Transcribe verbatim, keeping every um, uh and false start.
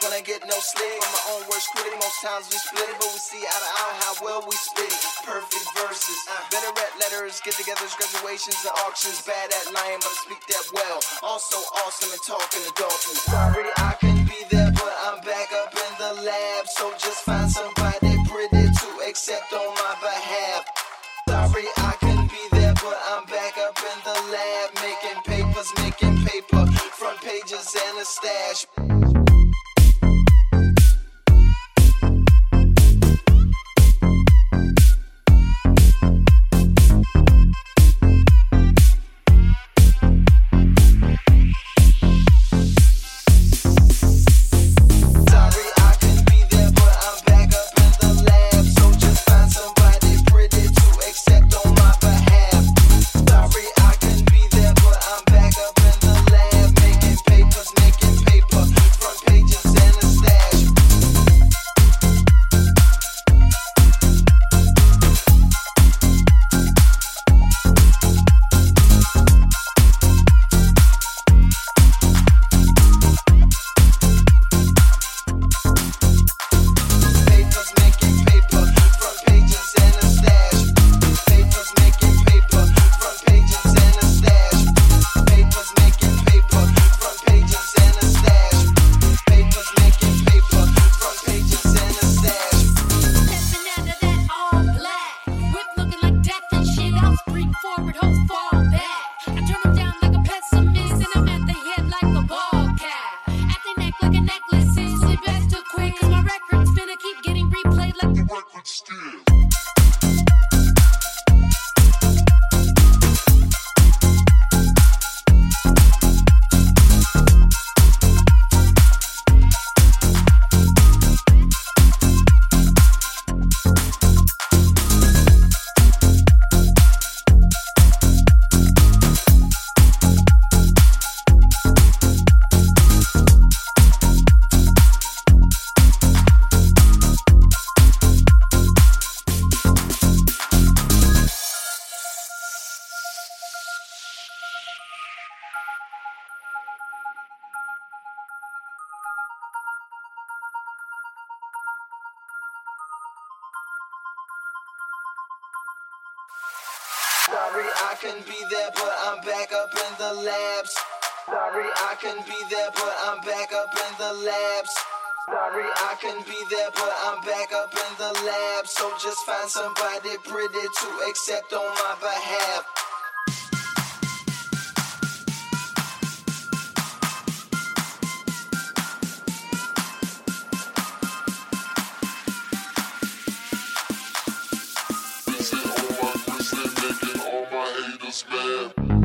when I get no slick. On my own worst critic, most times we split it, but we see eye to eye how well we spit it. Perfect verses, uh, better at letters, get-togethers, graduations, and auctions. Bad at lying, but I speak that well. Also awesome at talking to dolphins. Sorry I couldn't be there, but I'm back up in the lab. So just find somebody pretty to accept on my behalf. Sorry I couldn't be there, but I'm back up in the lab, making papers, making paper, front pages and a stash. Sorry I couldn't be there, but I'm back up in the labs. Sorry I couldn't be there, but I'm back up in the labs. Sorry I couldn't be there, but I'm back up in the lab. So just find somebody pretty to accept on my behalf. Making all my haters mad.